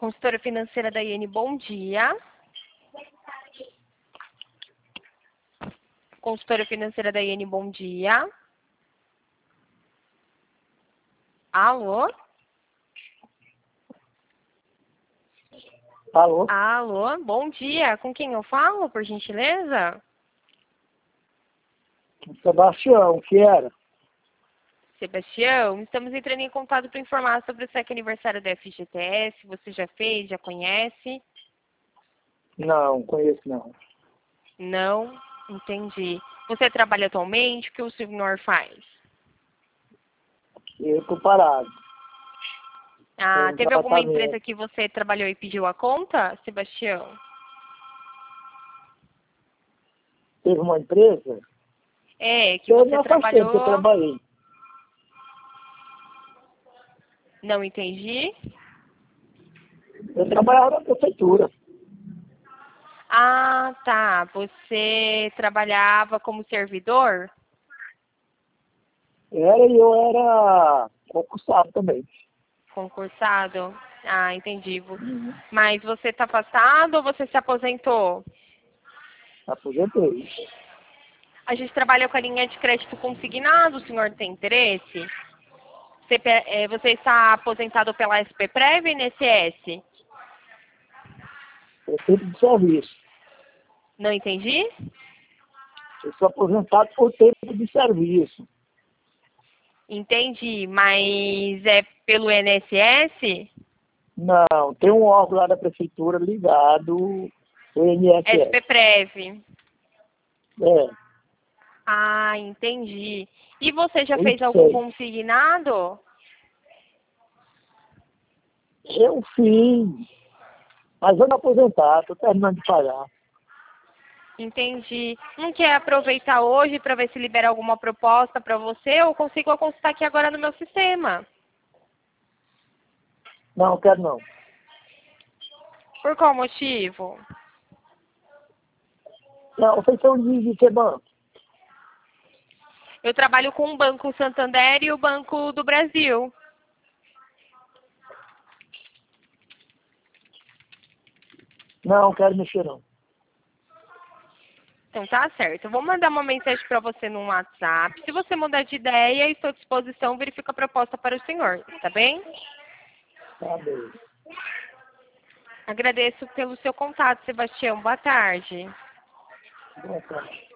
Consultora financeira da Iene, bom dia. Consultora financeira da Iene, bom dia. Alô? Alô? Alô, bom dia. Com quem eu falo, por gentileza? Sebastião, que era? Sebastião, estamos entrando em contato para informar sobre o SEC aniversário da FGTS. Você já fez, já conhece? Não, conheço não. Não? Entendi. Você trabalha atualmente? O que o senhor faz? Eu tô parado. Ah, Tô em teve alguma tratamento. empresa que você trabalhou e pediu a conta, Sebastião? Teve uma empresa? É, que Eu você não faz tempo que eu trabalhou... trabalhei. Não entendi. Eu trabalhava na prefeitura. Ah, tá. Você trabalhava como servidor? E eu era concursado também. Concursado? Ah, entendi. Uhum. Mas você está afastado ou você se aposentou? Aposentei. A gente trabalha com a linha de crédito consignado, o senhor tem interesse? Você está aposentado pela SPPrev e INSS? É tempo de serviço. Não entendi? Eu sou aposentado por tempo de serviço. Entendi, mas é pelo INSS? Não, tem um órgão lá da prefeitura ligado ao INSS. SPPrev. É, Ah, entendi. E você já eu fez algum sei. consignado? Eu fiz, mas eu não aposentado, estou terminando de pagar. Entendi. Não quer aproveitar hoje para ver se libera alguma proposta para você ou consigo consultar aqui agora no meu sistema? Não, quero não. Por qual motivo? Não, vocês são de que banco? Eu trabalho com o Banco Santander e o Banco do Brasil. Não, quero mexer não. Então tá certo. Eu vou mandar uma mensagem para você no WhatsApp. Se você mudar de ideia, estou à disposição, verifica a proposta para o senhor, tá bem? Tá bem. Agradeço pelo seu contato, Sebastião. Boa tarde. Boa tarde.